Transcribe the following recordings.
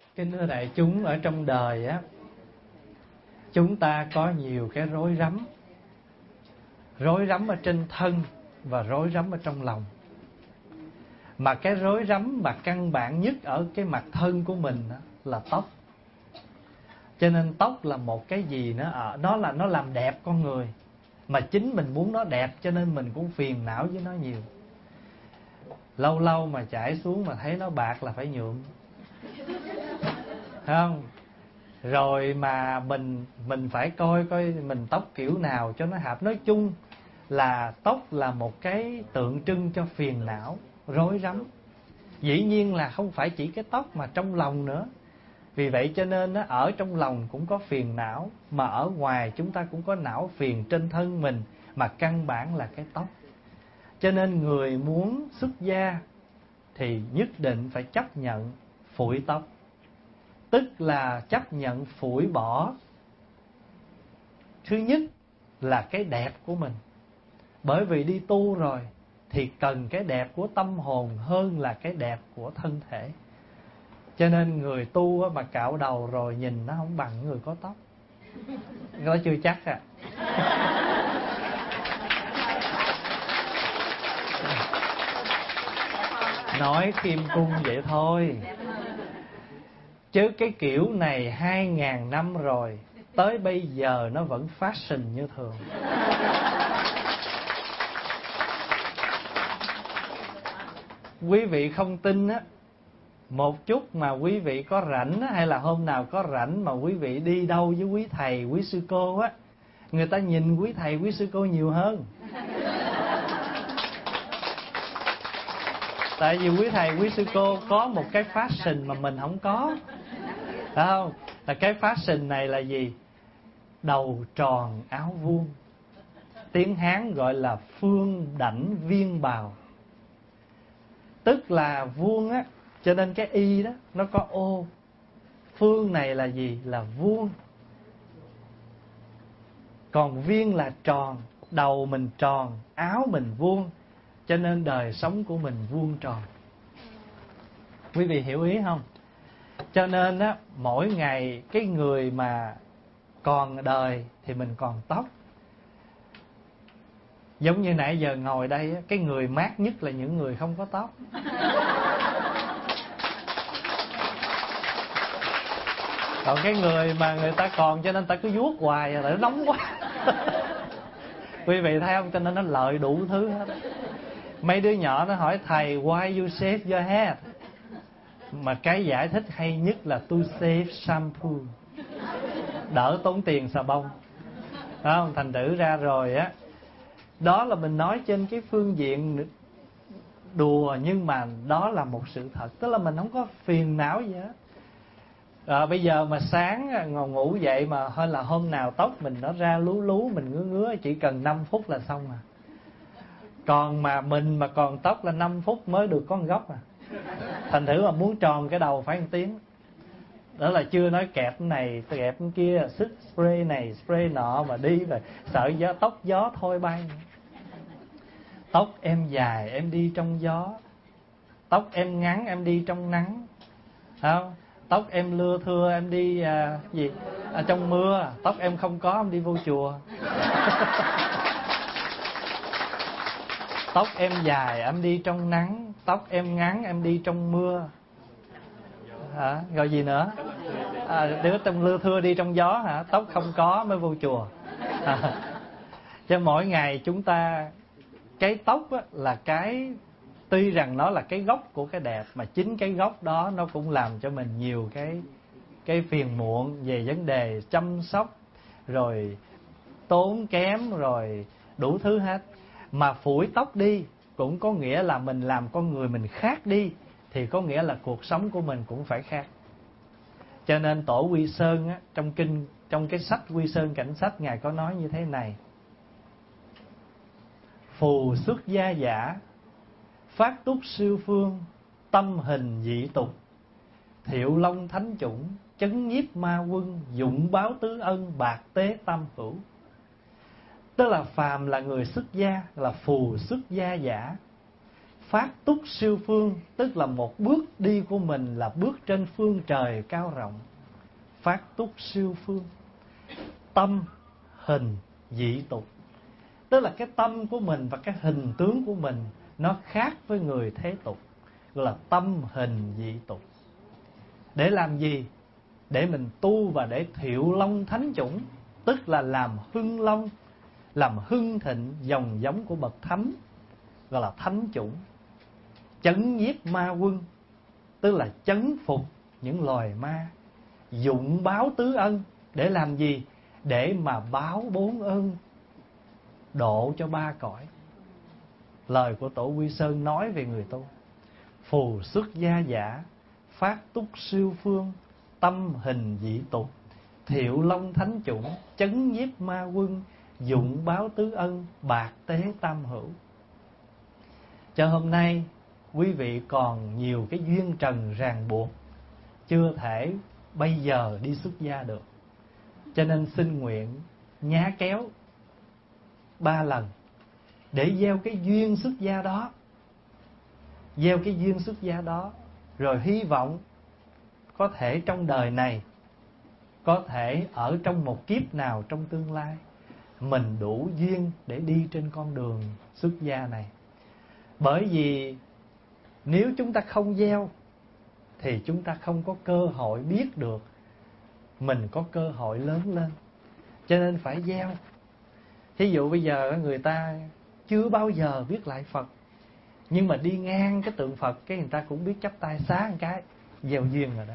Kính thưa đại chúng, ở trong đời á, chúng ta có nhiều cái rối rắm. Rối rắm ở trên thân và rối rắm ở trong lòng. Mà cái rối rắm mà căn bản nhất ở cái mặt thân của mình á, là tóc. Cho nên tóc là một cái gì nữa, nó làm đẹp con người. Mà chính mình muốn nó đẹp cho nên mình cũng phiền não với nó nhiều. Lâu lâu mà chảy xuống mà thấy nó bạc là phải nhuộm, không? Rồi mà mình phải coi mình tóc kiểu nào cho nó hợp. Nói chung là tóc là một cái tượng trưng cho phiền não, rối rắm. Dĩ nhiên là không phải chỉ cái tóc mà trong lòng nữa. Vì vậy cho nên ở trong lòng cũng có phiền não, mà ở ngoài chúng ta cũng có não phiền trên thân mình, mà căn bản là cái tóc. Cho nên người muốn xuất gia thì nhất định phải chấp nhận phủi tóc. Tức là chấp nhận phủi bỏ, thứ nhất là cái đẹp của mình. Bởi vì đi tu rồi thì cần cái đẹp của tâm hồn hơn là cái đẹp của thân thể. Cho nên người tu mà cạo đầu rồi nhìn nó không bằng người có tóc. Nó chưa chắc à. Nói khiêm cung vậy thôi, chứ cái kiểu này 2000 năm rồi, tới bây giờ nó vẫn fashion như thường. Quý vị không tin á, một chút mà quý vị có rảnh á, hay là hôm nào có rảnh mà quý vị đi đâu với quý thầy, quý sư cô á, người ta nhìn quý thầy, quý sư cô nhiều hơn. Tại vì quý thầy, quý sư cô có một cái fashion mà mình không có. Phải không? Là cái fashion này là gì? Đầu tròn áo vuông. Tiếng Hán gọi là phương đảnh viên bào. Tức là vuông á, cho nên cái y đó nó có ô. Phương này là gì? Là vuông. Còn viên là tròn. Đầu mình tròn, áo mình vuông, cho nên đời sống của mình vuông tròn. Quý vị hiểu ý không? Cho nên á, mỗi ngày cái người mà còn đời thì mình còn tóc. Giống như nãy giờ ngồi đây á, cái người mát nhất là những người không có tóc. Còn cái người mà người ta còn cho nên ta cứ vuốt hoài rồi, nó nóng quá. Quý vị thấy không? Cho nên nó lợi đủ thứ hết. Mấy đứa nhỏ nó hỏi thầy, why you shave your head? Mà cái giải thích hay nhất là to save shampoo, đỡ tốn tiền xà bông. Đó không? Thành thử ra rồi á, đó là mình nói trên cái phương diện đùa, nhưng mà đó là một sự thật. Tức là mình không có phiền não gì hết. Bây giờ mà sáng ngủ dậy mà hơi là hôm nào tóc mình nó ra lú lú, mình ngứa ngứa, chỉ cần 5 phút là xong à. Còn mà mình mà còn tóc là 5 phút mới được có một góc à. Thành thử mà muốn tròn cái đầu phải 1 tiếng. Đó là chưa nói kẹp cái này, kẹp cái kia, sức spray này, spray nọ, mà đi rồi sợ gió, tóc gió thôi bay. Tóc em dài em đi trong gió, tóc em ngắn em đi trong nắng, không? Tóc em lưa thưa em đi trong mưa, tóc em không có em đi vô chùa. Tóc em dài em đi trong nắng, tóc em ngắn em đi trong mưa. Hả? Rồi gì nữa? Đứa trong lưa thưa đi trong gió hả? Tóc không có mới vô chùa. Cho mỗi ngày chúng ta, cái tóc á, là cái, tuy rằng nó là cái gốc của cái đẹp, mà chính cái gốc đó nó cũng làm cho mình nhiều cái phiền muộn về vấn đề chăm sóc, rồi tốn kém, rồi đủ thứ hết. Mà phủi tóc đi cũng có nghĩa là mình làm con người mình khác đi, thì có nghĩa là cuộc sống của mình cũng phải khác. Cho nên Tổ Quy Sơn á, trong cái sách Quy Sơn Cảnh Sách, Ngài có nói như thế này: phù xuất gia giả, phát túc siêu phương, tâm hình dị tục, thiệu long thánh chủng, chấn nhiếp ma quân, dụng báo tứ ân, bạc tế tam hữu. Tức là phàm là người xuất gia là phù xuất gia giả, Phát túc siêu phương, tức là một bước đi của mình là bước trên phương trời cao rộng. Phát túc siêu phương. Tâm hình dị tục, tức là cái tâm của mình và cái hình tướng của mình nó khác với người thế tục, gọi là tâm hình dị tục. Để làm gì? Để mình tu và để thiệu long thánh chủng, tức là làm hưng long, làm hưng thịnh dòng giống của bậc thánh, gọi là thánh chủng. Chấn nhiếp ma quân, tức là chấn phục những loài ma. Dụng báo tứ ân, để làm gì? Để mà báo bốn ơn, độ cho ba cõi. Lời của Tổ Quy Sơn nói về người tu: phù xuất gia giả, phát túc siêu phương, tâm hình dị tục, thiệu long thánh chủng, chấn nhiếp ma quân, dụng báo tứ ân, bạc tế tam hữu. Cho hôm nay quý vị còn nhiều cái duyên trần ràng buộc, chưa thể bây giờ đi xuất gia được. Cho nên xin nguyện nhá kéo 3 lần để gieo cái duyên xuất gia đó. Gieo cái duyên xuất gia đó, rồi hy vọng có thể trong đời này, có thể ở trong một kiếp nào trong tương lai, mình đủ duyên để đi trên con đường xuất gia này. Bởi vì nếu chúng ta không gieo thì chúng ta không có cơ hội biết được mình có cơ hội lớn lên. Cho nên phải gieo. Thí dụ bây giờ người ta chưa bao giờ biết lại Phật, nhưng mà đi ngang cái tượng Phật, cái người ta cũng biết chắp tay xá một cái, gieo duyên rồi đó.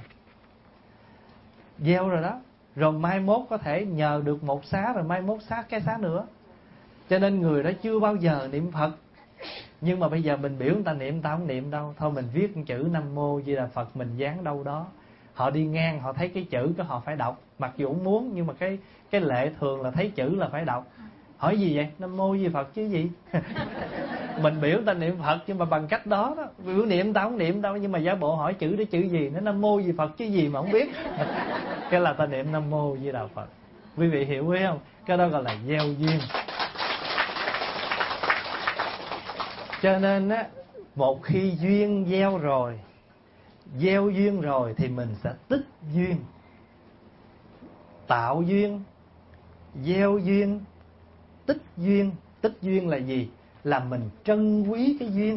Gieo rồi đó. Rồi mai mốt có thể nhờ được một xá, rồi mai mốt xá cái xá nữa. Cho nên người đó chưa bao giờ niệm Phật, nhưng mà bây giờ mình biểu người ta niệm, ta không niệm đâu. Thôi mình viết chữ Nam Mô Di Đà Phật, mình dán đâu đó. Họ đi ngang, họ thấy cái chữ cái họ phải đọc. Mặc dù không muốn, nhưng mà cái lệ thường là thấy chữ là phải đọc. Hỏi gì vậy? Nam Mô Di Phật chứ gì? Mình biểu ta niệm Phật, nhưng mà bằng cách đó đó. Biểu niệm ta không niệm đâu, nhưng mà giả bộ hỏi chữ đó chữ gì? Nó Nam Mô Di Phật chứ gì mà không biết. Cái là ta niệm Nam Mô Di Đà Phật. Quý vị hiểu ý không? Cái đó gọi là gieo duyên. Cho nên á, một khi duyên gieo rồi, gieo duyên rồi thì mình sẽ tích duyên. Tạo duyên, gieo duyên, tích duyên. Tích duyên là gì? Là mình trân quý cái duyên.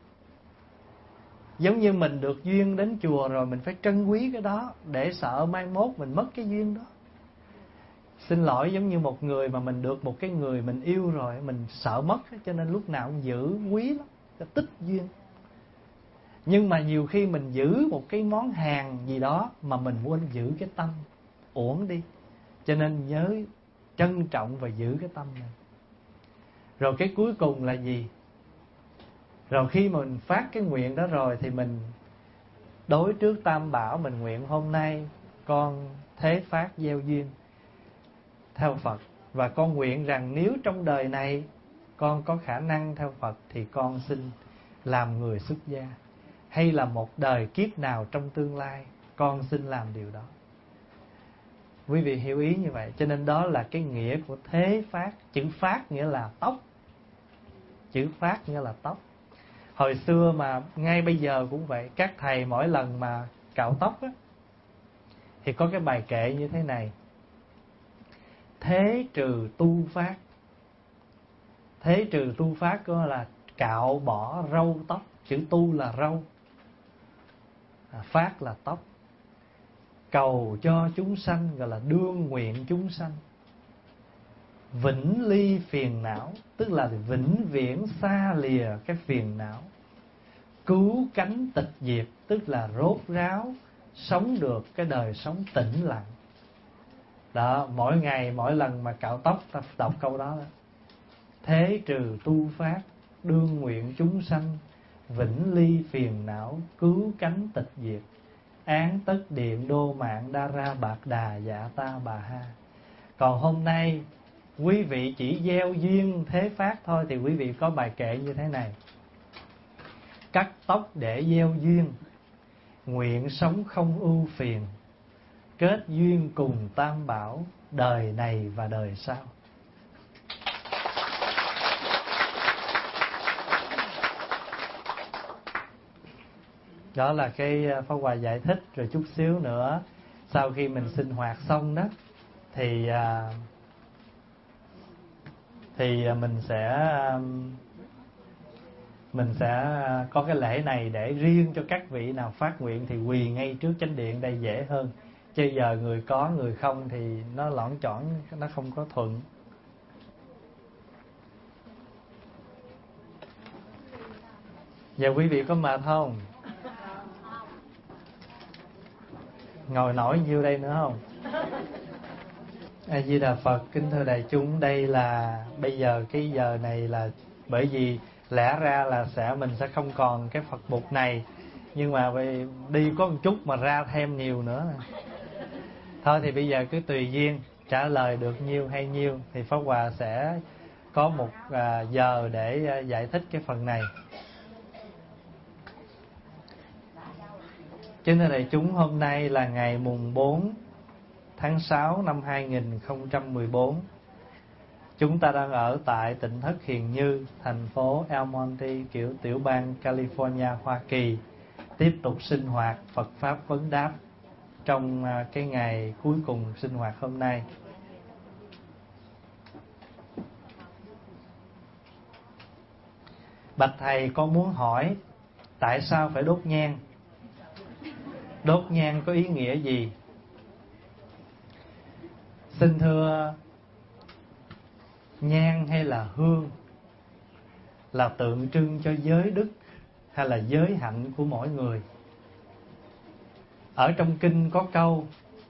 Giống như mình được duyên đến chùa rồi, mình phải trân quý cái đó, để sợ mai mốt mình mất cái duyên đó. Xin lỗi, giống như một người mà mình được một cái người mình yêu rồi, mình sợ mất, cho nên lúc nào cũng giữ quý lắm, tích duyên. Nhưng mà nhiều khi mình giữ một cái món hàng gì đó mà mình quên giữ cái tâm, uổng đi. Cho nên nhớ trân trọng và giữ cái tâm này. Rồi cái cuối cùng là gì? Rồi khi mà mình phát cái nguyện đó rồi thì mình đối trước Tam Bảo, mình nguyện hôm nay con thế phát gieo duyên theo Phật. Và con nguyện rằng nếu trong đời này con có khả năng theo Phật thì con xin làm người xuất gia. Hay là một đời kiếp nào trong tương lai con xin làm điều đó. Quý vị hiểu ý như vậy. Cho nên đó là cái nghĩa của thế phát. Chữ phát nghĩa là tóc. Chữ phát nghĩa là tóc. Hồi xưa mà ngay bây giờ cũng vậy. Các thầy mỗi lần mà cạo tóc á, thì có cái bài kệ như thế này: thế trừ tu phát. Thế trừ tu phát có là cạo bỏ râu tóc. Chữ tu là râu, phát là tóc. Cầu cho chúng sanh, gọi là đương nguyện chúng sanh. Vĩnh ly phiền não, tức là vĩnh viễn xa lìa cái phiền não. Cứu cánh tịch diệt, tức là rốt ráo sống được cái đời sống tĩnh lặng. Đó, mỗi ngày mỗi lần mà cạo tóc ta đọc câu đó đó. Thế trừ tu phát, đương nguyện chúng sanh, vĩnh ly phiền não, cứu cánh tịch diệt. Án tất điện đô mạng đa ra bạc đà dạ ta bà ha. Còn hôm nay quý vị chỉ gieo duyên thế phát thôi, thì quý vị có bài kệ như thế này: cắt tóc để gieo duyên, nguyện sống không ưu phiền, kết duyên cùng Tam Bảo, đời này và đời sau. Đó là cái Pháp Hòa giải thích. Rồi chút xíu nữa sau khi mình sinh hoạt xong đó thì mình sẽ có cái lễ này để riêng cho các vị nào phát nguyện thì quỳ ngay trước chánh điện đây dễ hơn. Chứ giờ người có người không thì nó lõn chõn, nó không có thuận. Giờ quý vị có mệt không? Ngồi nổi nhiêu đây nữa không? A Di Đà Phật. Kính thưa đại chúng, đây là bây giờ cái giờ này là bởi vì lẽ ra là mình sẽ không còn cái Phật mục này, nhưng mà đi có một chút mà ra thêm nhiều nữa. Thôi thì bây giờ cứ tùy duyên, trả lời được nhiêu hay nhiêu thì Pháp Hòa sẽ có một giờ để giải thích cái phần này. Kính thưa đại chúng, hôm nay là ngày mùng 4 tháng 6 năm 2014. Chúng ta đang ở tại tỉnh thất Hiền Như, thành phố El Monte, kiểu tiểu bang California, Hoa Kỳ, tiếp tục sinh hoạt Phật Pháp vấn đáp trong cái ngày cuối cùng sinh hoạt hôm nay. Bạch Thầy, con muốn hỏi tại sao phải đốt nhang? Đốt nhang có ý nghĩa gì? Xin thưa, nhang hay là hương là tượng trưng cho giới đức hay là giới hạnh của mỗi người. Ở trong kinh có câu: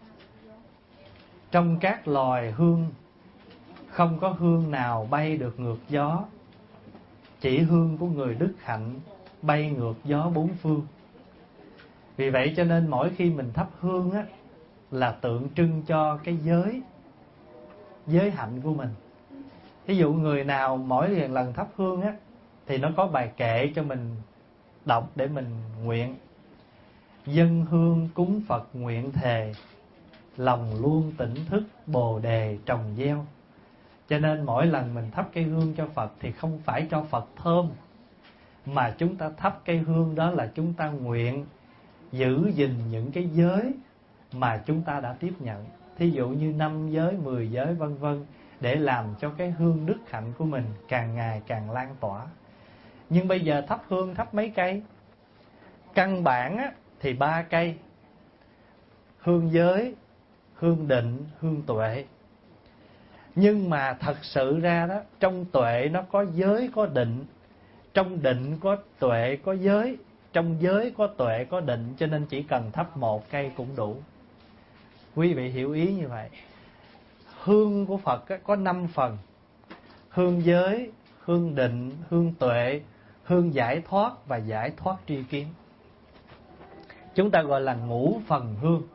trong các loài hương không có hương nào bay được ngược gió, chỉ hương của người đức hạnh bay ngược gió bốn phương. Vì vậy cho nên mỗi khi mình thắp hương á, là tượng trưng cho cái giới hạnh của mình. Ví dụ người nào mỗi lần thắp hương á, thì nó có bài kệ cho mình đọc để mình nguyện: dân hương cúng Phật nguyện thề, lòng luôn tỉnh thức bồ đề trồng gieo. Cho nên mỗi lần mình thắp cây hương cho Phật thì không phải cho Phật thơm, mà chúng ta thắp cây hương đó là chúng ta nguyện giữ gìn những cái giới mà chúng ta đã tiếp nhận. Thí dụ như 5 giới, 10 giới vân vân, để làm cho cái hương đức hạnh của mình càng ngày càng lan tỏa. Nhưng bây giờ thắp hương thắp mấy cây? Căn bản á, thì 3 cây: hương giới, hương định, hương tuệ. Nhưng mà thật sự ra đó, trong tuệ nó có giới có định, trong định có tuệ có giới, trong giới có tuệ có định, cho nên chỉ cần thắp 1 cây cũng đủ. Quý vị hiểu ý như vậy. Hương của Phật có 5 phần: hương giới, hương định, hương tuệ, hương giải thoát và giải thoát tri kiến. Chúng ta gọi là ngũ phần hương.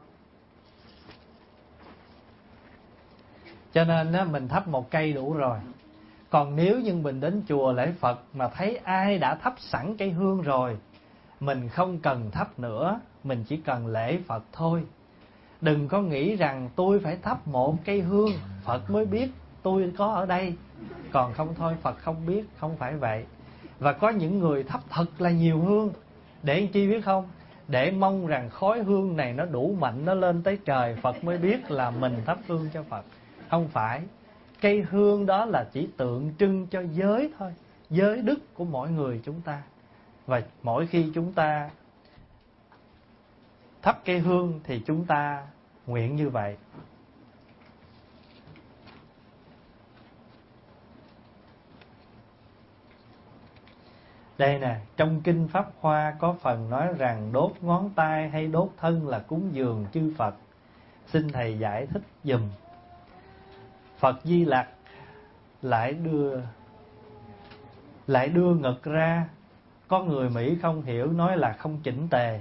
Cho nên mình thắp 1 cây đủ rồi. Còn nếu như mình đến chùa lễ Phật mà thấy ai đã thắp sẵn cây hương rồi, mình không cần thắp nữa, mình chỉ cần lễ Phật thôi. Đừng có nghĩ rằng tôi phải thắp 1 cây hương Phật mới biết tôi có ở đây, còn không thôi Phật không biết. Không phải vậy. Và có những người thắp thật là nhiều hương. Để chi biết không? Để mong rằng khói hương này nó đủ mạnh, nó lên tới trời, Phật mới biết là mình thắp hương cho Phật. Không phải. Cây hương đó là chỉ tượng trưng cho giới thôi, giới đức của mỗi người chúng ta. Và mỗi khi chúng ta thắp cây hương thì chúng ta nguyện như vậy. Đây nè, trong Kinh Pháp Hoa có phần nói rằng đốt ngón tay hay đốt thân là cúng dường chư Phật. Xin Thầy giải thích giùm. Phật Di Lặc lại đưa ngực ra. Có người Mỹ không hiểu, nói là không chỉnh tề.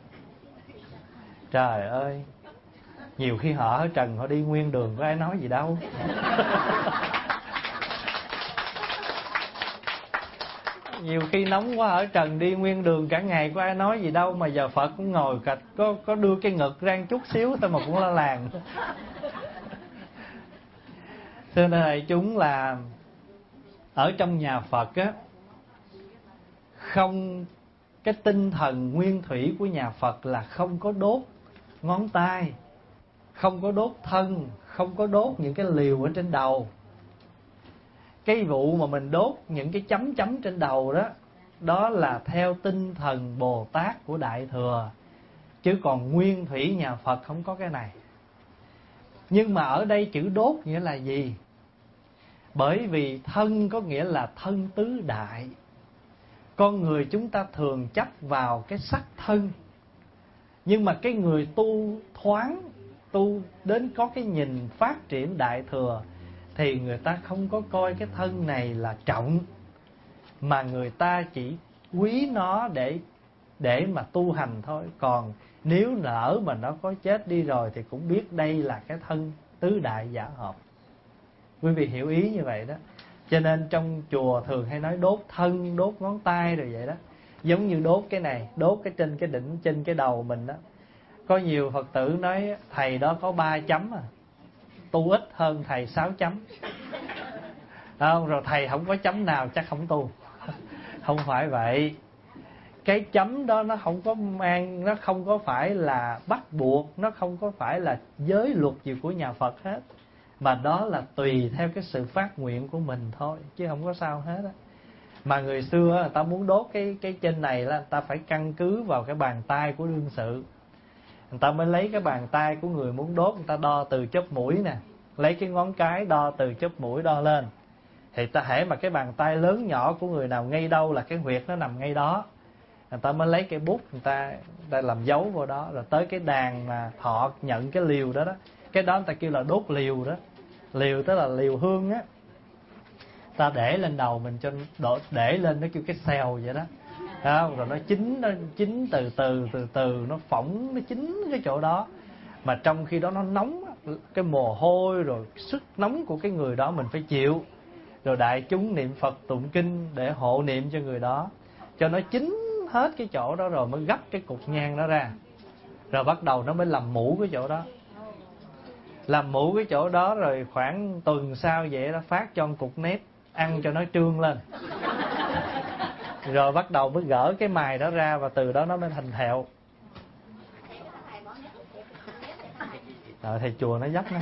Trời ơi, nhiều khi họ ở trần họ đi nguyên đường có ai nói gì đâu. Nhiều khi nóng quá ở trần đi nguyên đường cả ngày có ai nói gì đâu, mà giờ Phật cũng ngồi cạch có đưa cái ngực ra chút xíu thôi mà cũng la làng. Thưa thầy, chúng là ở trong nhà Phật á, không cái tinh thần nguyên thủy của nhà Phật là không có đốt ngón tay, không có đốt thân, không có đốt những cái liều ở trên đầu. Cái vụ mà mình đốt những cái chấm chấm trên đầu đó, đó là theo tinh thần Bồ Tát của Đại Thừa, chứ còn nguyên thủy nhà Phật không có cái này. Nhưng mà ở đây chữ đốt nghĩa là gì? Bởi vì thân có nghĩa là thân tứ đại. Con người chúng ta thường chấp vào cái sắc thân, nhưng mà cái người tu thoáng, tu đến có cái nhìn phát triển Đại Thừa, thì người ta không có coi cái thân này là trọng, mà người ta chỉ quý nó để mà tu hành thôi. Còn nếu lỡ mà nó có chết đi rồi thì cũng biết đây là cái thân tứ đại giả hợp. Quý vị hiểu ý như vậy đó. Cho nên trong chùa thường hay nói đốt thân, đốt ngón tay rồi vậy đó. Giống như đốt cái này, đốt cái trên cái đỉnh, trên cái đầu mình đó. Có nhiều Phật tử nói thầy đó có 3 chấm à, tu ít hơn thầy 6 chấm. Không, rồi thầy không có chấm nào chắc không tu. Không phải vậy. Cái chấm đó nó không có mang, nó không có phải là bắt buộc, nó không có phải là giới luật gì của nhà Phật hết, mà đó là tùy theo cái sự phát nguyện của mình thôi, chứ không có sao hết á. Mà người xưa người ta muốn đốt cái trên này là người ta phải căn cứ vào cái bàn tay của đương sự. Người ta mới lấy cái bàn tay của người muốn đốt, người ta đo từ chóp mũi nè, lấy cái ngón cái đo từ chóp mũi đo lên. Thì ta hễ mà cái bàn tay lớn nhỏ của người nào ngay đâu là cái huyệt nó nằm ngay đó, người ta mới lấy cái bút người ta làm dấu vào đó. Rồi tới cái đàn mà thọ nhận cái liều đó đó, cái đó người ta kêu là đốt liều đó. Liều tức là liều hương á, ta để lên đầu mình cho để lên, nó kêu cái xèo vậy đó. Không? Rồi nó chín từ từ nó phỏng, nó chín cái chỗ đó. Mà trong khi đó nó nóng, cái mồ hôi rồi sức nóng của cái người đó mình phải chịu. Rồi đại chúng niệm Phật tụng kinh để hộ niệm cho người đó, cho nó chín hết cái chỗ đó rồi mới gấp cái cục nhang đó ra. Rồi bắt đầu nó mới làm mũ cái chỗ đó. Làm mũ cái chỗ đó rồi khoảng tuần sau vậy đó phát cho một cục nếp, ăn cho nó trương lên. Rồi bắt đầu mới gỡ cái mài đó ra, và từ đó nó mới thành thẹo. Rồi thầy chùa nó dắt nó.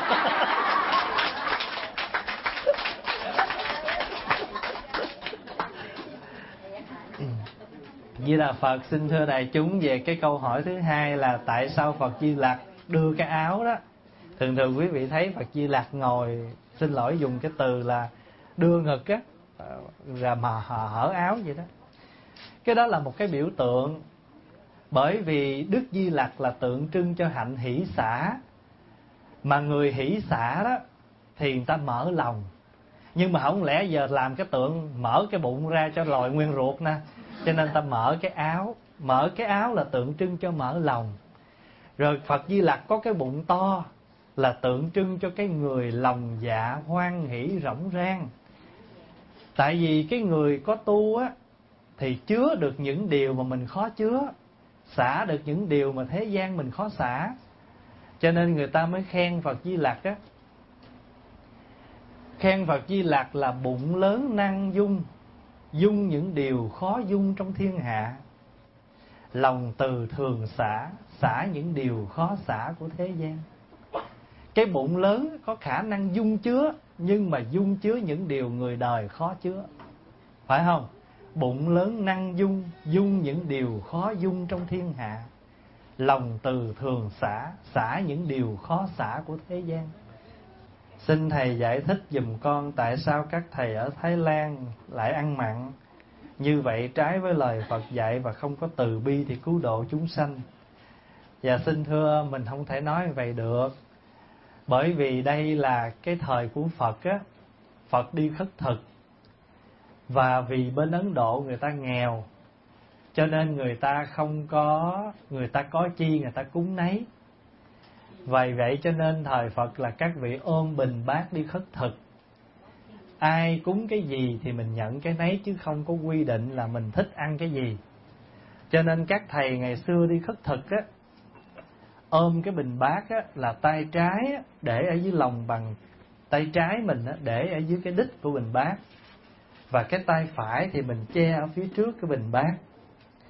Di Đà Phật xin thưa đại chúng về cái câu hỏi thứ hai là tại sao Phật Di Lặc đưa cái áo đó. Thường quý vị thấy Phật Di Lặc ngồi, xin lỗi dùng cái từ là đưa ngực á, rồi mà hở áo vậy đó. Cái đó là một cái biểu tượng. Bởi vì Đức Di Lặc là tượng trưng cho hạnh hỷ xả. Mà người hỷ xả đó thì người ta mở lòng. Nhưng mà không lẽ giờ làm cái tượng mở cái bụng ra cho lòi nguyên ruột nè. Cho nên ta mở cái áo. Mở cái áo là tượng trưng cho mở lòng. Rồi Phật Di Lặc có cái bụng to là tượng trưng cho cái người lòng dạ hoan hỷ rỗng rang. Tại vì cái người có tu á thì chứa được những điều mà mình khó chứa, xả được những điều mà thế gian mình khó xả. Cho nên người ta mới khen Phật Di Lặc á. Khen Phật Di Lặc là bụng lớn năng dung, dung những điều khó dung trong thiên hạ. Lòng từ thường xả, xả những điều khó xả của thế gian. Cái bụng lớn có khả năng dung chứa, nhưng mà dung chứa những điều người đời khó chứa. Phải không? Bụng lớn năng dung, dung những điều khó dung trong thiên hạ. Lòng từ thường xả, xả những điều khó xả của thế gian. Xin Thầy giải thích giùm con tại sao các thầy ở Thái Lan lại ăn mặn. Như vậy trái với lời Phật dạy và không có từ bi thì cứu độ chúng sanh. Và xin thưa mình không thể nói vậy được. Bởi vì đây là cái thời của Phật á. Phật đi khất thực. Và vì bên Ấn Độ người ta nghèo, cho nên người ta không có, người ta có chi người ta cúng nấy. Vì vậy cho nên thời Phật là các vị ôm bình bát đi khất thực. Ai cúng cái gì thì mình nhận cái nấy, chứ không có quy định là mình thích ăn cái gì. Cho nên các thầy ngày xưa đi khất thực á, ôm cái bình bát á, là tay trái á, để ở dưới lòng bằng tay trái mình á, để ở dưới cái đít của bình bát. Và cái tay phải thì mình che ở phía trước cái bình bát.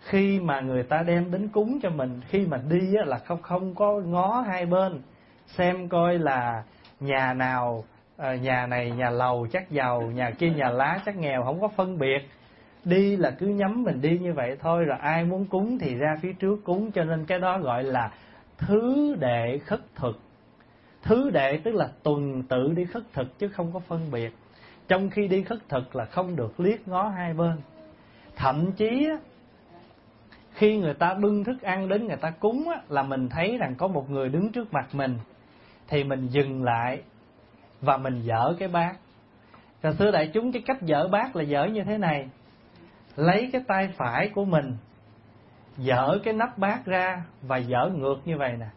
khi mà người ta đem đến cúng cho mình, khi mà đi á, là không có ngó hai bên xem coi là nhà nào, nhà này nhà lầu chắc giàu, nhà kia nhà lá chắc nghèo, không có phân biệt. Đi là cứ nhắm mình đi như vậy thôi, rồi ai muốn cúng thì ra phía trước cúng. Cho nên cái đó gọi là thứ đệ khất thực. Thứ đệ tức là tuần tự đi khất thực chứ không có phân biệt. Trong khi đi khất thực là không được liếc ngó hai bên. Thậm chí khi người ta bưng thức ăn đến người ta cúng là mình thấy rằng có một người đứng trước mặt mình, thì mình dừng lại và mình dỡ cái bát. Rồi thưa đại chúng, cái cách dỡ bát là dỡ như thế này: lấy cái tay phải của mình dỡ cái nắp bát ra và dỡ ngược như vậy nè.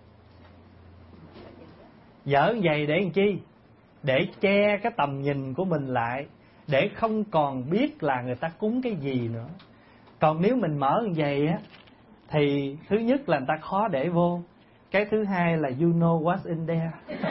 Dỡ như vậy để làm chi? Để che cái tầm nhìn của mình lại, để không còn biết là người ta cúng cái gì nữa. Còn nếu mình mở như vậy á, thì thứ nhất là người ta khó để vô. Cái thứ hai là you know what's in there.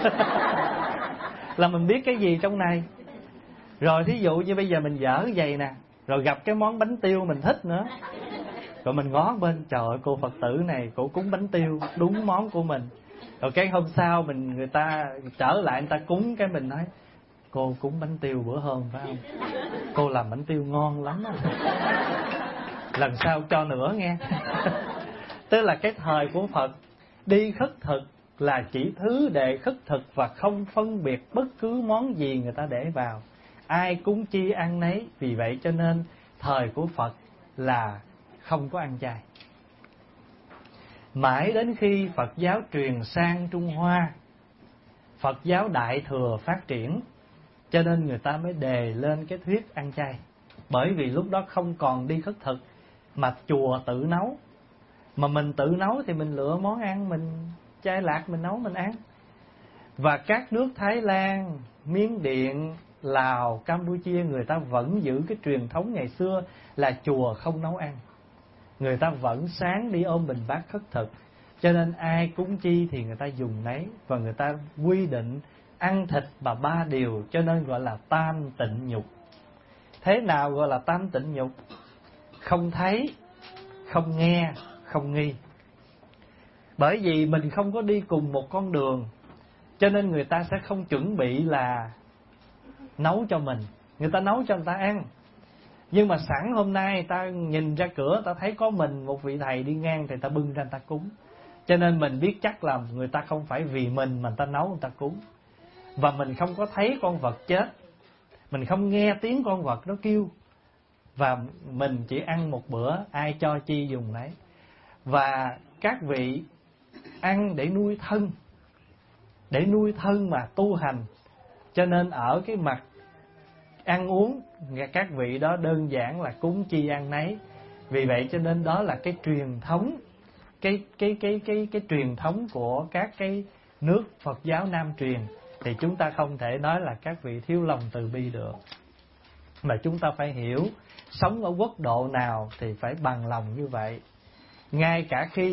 Là mình biết cái gì trong này. Rồi thí dụ như bây giờ mình dở vậy nè, rồi gặp cái món bánh tiêu mình thích nữa, rồi mình ngó bên, trời ơi cô Phật tử này cổ cúng bánh tiêu đúng món của mình. Rồi cái hôm sau người ta trở lại, người ta cúng, cái mình nói cô cúng bánh tiêu bữa hôm phải không? Cô làm bánh tiêu ngon lắm. Lần sau cho nữa nghe. Tức là cái thời của Phật đi khất thực là chỉ thứ đệ khất thực và không phân biệt bất cứ món gì người ta để vào. Ai cúng chi ăn nấy. Vì vậy cho nên thời của Phật là không có ăn chay. Mãi đến khi Phật giáo truyền sang Trung Hoa, Phật giáo Đại Thừa phát triển, cho nên người ta mới đề lên cái thuyết ăn chay. Bởi vì lúc đó không còn đi khất thực, mà chùa tự nấu. Mà mình tự nấu thì mình lựa món ăn, mình chay lạc mình nấu mình ăn. Và các nước Thái Lan, Miến Điện, Lào, Campuchia, người ta vẫn giữ cái truyền thống ngày xưa là chùa không nấu ăn. Người ta vẫn sáng đi ôm bình bát khất thực. Cho nên ai cúng chi thì người ta dùng nấy. Và người ta quy định ăn thịt mà 3 điều, cho nên gọi là tam tịnh nhục. Thế nào gọi là tam tịnh nhục? Không thấy, không nghe, không nghi. Bởi vì mình không có đi cùng một con đường, cho nên người ta sẽ không chuẩn bị là nấu cho mình. Người ta nấu cho người ta ăn. Nhưng mà sẵn hôm nay ta nhìn ra cửa, ta thấy có mình một vị thầy đi ngang, thì ta bưng ra người ta cúng. Cho nên mình biết chắc là người ta không phải vì mình mà người ta nấu người ta cúng. Và mình không có thấy con vật chết, mình không nghe tiếng con vật nó kêu, và mình chỉ ăn một bữa, ai cho chi dùng nấy. Và các vị ăn để nuôi thân, để nuôi thân mà tu hành. Cho nên ở cái mặt ăn uống, các vị đó đơn giản là cúng chi ăn nấy. Vì vậy cho nên đó là cái truyền thống, cái truyền thống của các cái nước Phật giáo Nam truyền. Thì chúng ta không thể nói là các vị thiếu lòng từ bi được, mà chúng ta phải hiểu sống ở quốc độ nào thì phải bằng lòng như vậy. Ngay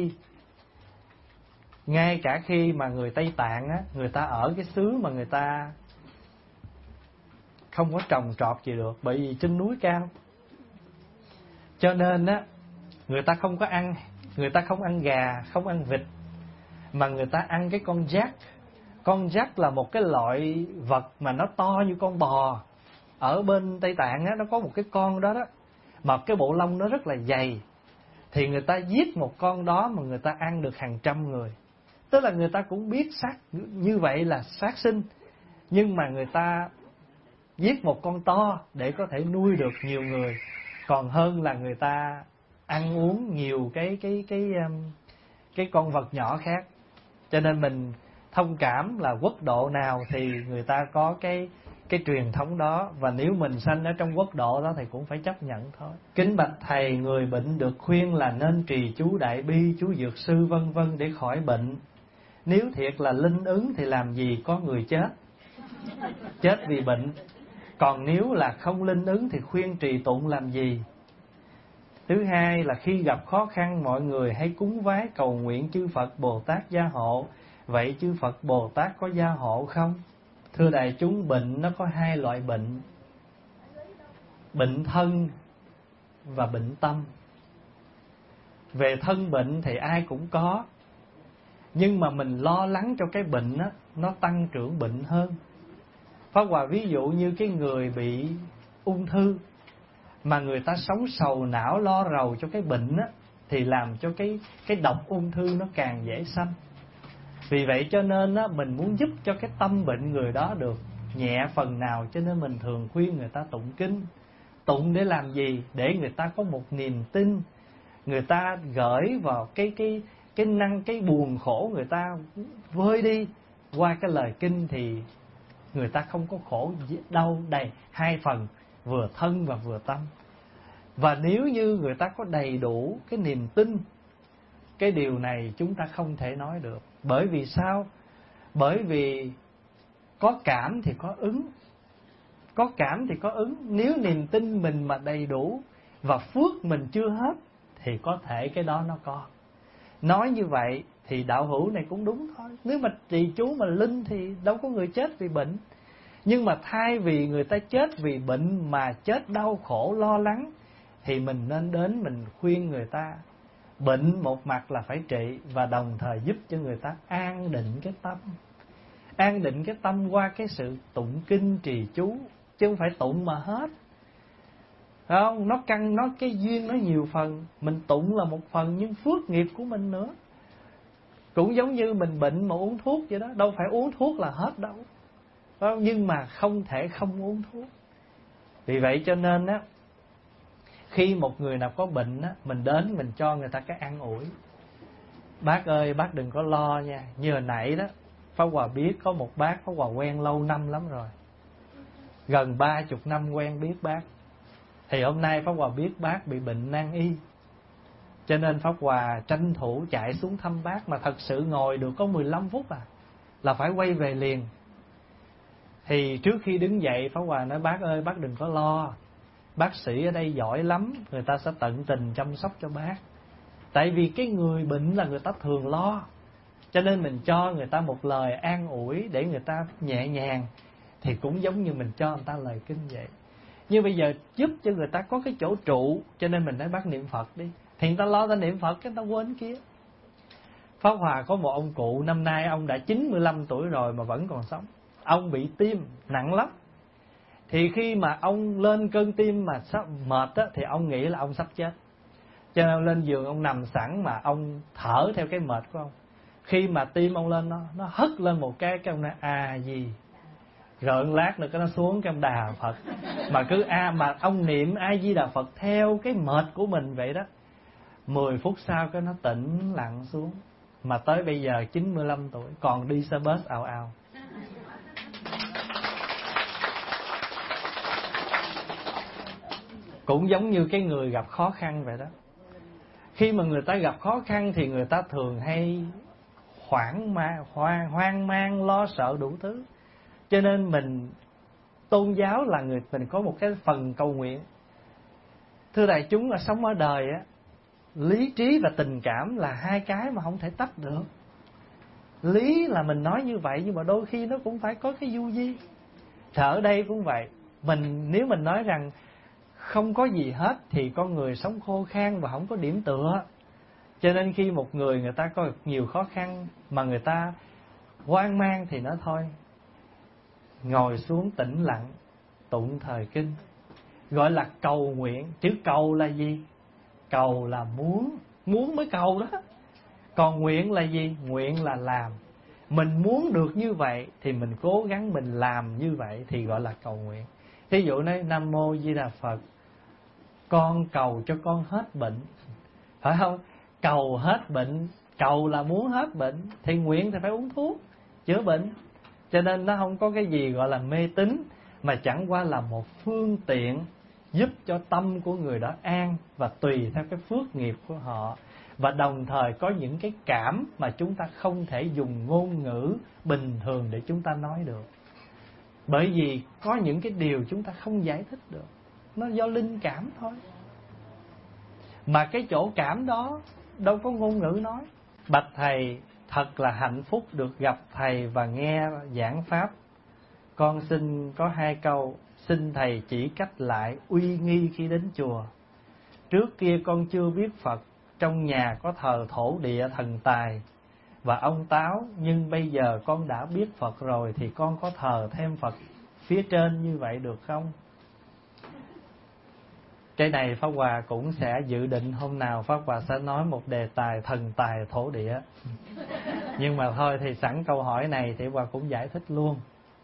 cả khi mà người Tây Tạng á, người ta ở cái xứ mà người ta không có trồng trọt gì được, bởi vì trên núi cao, cho nên á người ta không có ăn, người ta không ăn gà, không ăn vịt, mà người ta ăn cái con giác. Con giác là một cái loại vật mà nó to như con bò. Ở bên Tây Tạng á, nó có một cái con đó đó, mà cái bộ lông nó rất là dày. Thì người ta giết một con đó mà người ta ăn được hàng trăm người. Tức là người ta cũng biết sát như vậy là sát sinh, nhưng mà người ta giết một con to để có thể nuôi được nhiều người, còn hơn là người ta ăn uống nhiều cái con vật nhỏ khác. Cho nên mình thông cảm là quốc độ nào thì người ta có cái truyền thống đó, và nếu mình sanh ở trong quốc độ đó thì cũng phải chấp nhận thôi. Kính bạch thầy, người bệnh được khuyên là nên trì chú Đại Bi, chú Dược Sư vân vân để khỏi bệnh. Nếu thiệt là linh ứng thì làm gì có người chết vì bệnh. Còn nếu là không linh ứng thì khuyên trì tụng làm gì? Thứ hai là khi gặp khó khăn, mọi người hãy cúng vái cầu nguyện chư Phật Bồ Tát gia hộ. Vậy chư Phật Bồ Tát có gia hộ không? Thưa đại chúng, bệnh nó có hai loại bệnh: bệnh thân và bệnh tâm. Về thân bệnh thì ai cũng có, nhưng mà mình lo lắng cho cái bệnh á, nó tăng trưởng bệnh hơn. Pháp Hòa ví dụ như cái người bị ung thư mà người ta sống sầu não lo rầu cho cái bệnh á, thì làm cho cái độc ung thư nó càng dễ sanh. Vì vậy cho nên á, mình muốn giúp cho cái tâm bệnh người đó được nhẹ phần nào, cho nên mình thường khuyên người ta tụng kinh. Tụng để làm gì? Để người ta có một niềm tin, người ta gửi vào cái buồn khổ, người ta vơi đi. Qua cái lời kinh thì người ta không có khổ đau đầy hai phần, vừa thân và vừa tâm. Và nếu như người ta có đầy đủ cái niềm tin, cái điều này chúng ta không thể nói được. Bởi vì sao? Bởi vì có cảm thì có ứng. Có cảm thì có ứng. Nếu niềm tin mình mà đầy đủ và phước mình chưa hết thì có thể cái đó nó có. Nói như vậy thì đạo hữu này cũng đúng thôi. Nếu mà trì chú mà linh thì đâu có người chết vì bệnh. Nhưng mà thay vì người ta chết vì bệnh mà chết đau khổ lo lắng, thì mình nên đến mình khuyên người ta. Bệnh một mặt là phải trị, và đồng thời giúp cho người ta an định cái tâm. An định cái tâm qua cái sự tụng kinh trì chú, chứ không phải tụng mà hết. Không, nó cái duyên nó nhiều phần. Mình tụng là một phần, nhưng phước nghiệp của mình nữa. Cũng giống như mình bệnh mà uống thuốc vậy đó. Đâu phải uống thuốc là hết đâu. Không? Nhưng mà không thể không uống thuốc. Vì vậy cho nên á, khi một người nào có bệnh á, mình đến mình cho người ta cái an ủi. Bác ơi, bác đừng có lo nha. Như hồi nãy đó, Pháp Hòa biết có một bác Pháp Hòa quen lâu năm lắm rồi, gần 30 năm quen biết bác. Thì hôm nay Pháp Hòa biết bác bị bệnh nan y, cho nên Pháp Hòa tranh thủ chạy xuống thăm bác. Mà thật sự ngồi được có 15 phút là phải quay về liền. Thì trước khi đứng dậy, Pháp Hòa nói bác ơi, bác đừng có lo. Bác sĩ ở đây giỏi lắm, người ta sẽ tận tình chăm sóc cho bác. Tại vì cái người bệnh là người ta thường lo, cho nên mình cho người ta một lời an ủi để người ta nhẹ nhàng. Thì cũng giống như mình cho người ta lời kinh vậy. Nhưng bây giờ giúp cho người ta có cái chỗ trụ, cho nên mình nói bác niệm Phật đi. Thì người ta lo ta niệm Phật, cái người ta quên kia. Pháp Hòa có một ông cụ, năm nay ông đã 95 tuổi rồi mà vẫn còn sống. Ông bị tim nặng lắm. Thì khi mà ông lên cơn tim mà sắp mệt á, thì ông nghĩ là ông sắp chết. Cho nên lên giường ông nằm sẵn mà ông thở theo cái mệt của ông. Khi mà tim ông lên nó hất lên một cái ông nói a gì. Rồi lát nữa cái nó xuống cái ông đà Phật. Mà cứ mà ông niệm A Di Đà Phật theo cái mệt của mình vậy đó. 10 phút sau cái nó tĩnh lặng xuống. Mà tới bây giờ 95 tuổi còn đi xe bus ào ào. Cũng giống như cái người gặp khó khăn vậy đó. Khi mà người ta gặp khó khăn thì người ta thường hay hoang mang, lo sợ đủ thứ. Cho nên mình tôn giáo là mình có một cái phần cầu nguyện. Thưa đại chúng, là sống ở đời á, lý trí và tình cảm là hai cái mà không thể tách được. Lý là mình nói như vậy, nhưng mà đôi khi nó cũng phải có cái du di. Thì ở đây cũng vậy. Nếu mình nói rằng không có gì hết thì con người sống khô khan và không có điểm tựa. Cho nên khi một người ta có nhiều khó khăn mà người ta hoang mang thì nói thôi, ngồi xuống tĩnh lặng, tụng thời kinh, gọi là cầu nguyện. Chữ cầu là gì? Cầu là muốn mới cầu đó. Còn nguyện là gì? Nguyện là làm. Mình muốn được như vậy thì mình cố gắng mình làm như vậy thì gọi là cầu nguyện. Thí dụ nói Nam Mô Di Đà Phật, con cầu cho con hết bệnh. Phải không? Cầu hết bệnh, cầu là muốn hết bệnh, thì nguyện thì phải uống thuốc chữa bệnh. Cho nên nó không có cái gì gọi là mê tín, mà chẳng qua là một phương tiện giúp cho tâm của người đó an, và tùy theo cái phước nghiệp của họ. Và đồng thời có những cái cảm mà chúng ta không thể dùng ngôn ngữ bình thường để chúng ta nói được. Bởi vì có những cái điều chúng ta không giải thích được, nó do linh cảm thôi. Mà cái chỗ cảm đó đâu có ngôn ngữ nói. Bạch thầy, thật là hạnh phúc được gặp thầy và nghe giảng pháp. Con xin có 2 câu, xin thầy chỉ cách lại uy nghi khi đến chùa. Trước kia con chưa biết Phật, trong nhà có thờ thổ địa thần tài và ông Táo, nhưng bây giờ con đã biết Phật rồi thì con có thờ thêm Phật phía trên như vậy được không? Cái này Pháp Hòa cũng sẽ dự định hôm nào Pháp Hòa sẽ nói một đề tài thần tài thổ địa. Nhưng mà thôi thì sẵn câu hỏi này thì Hòa cũng giải thích luôn.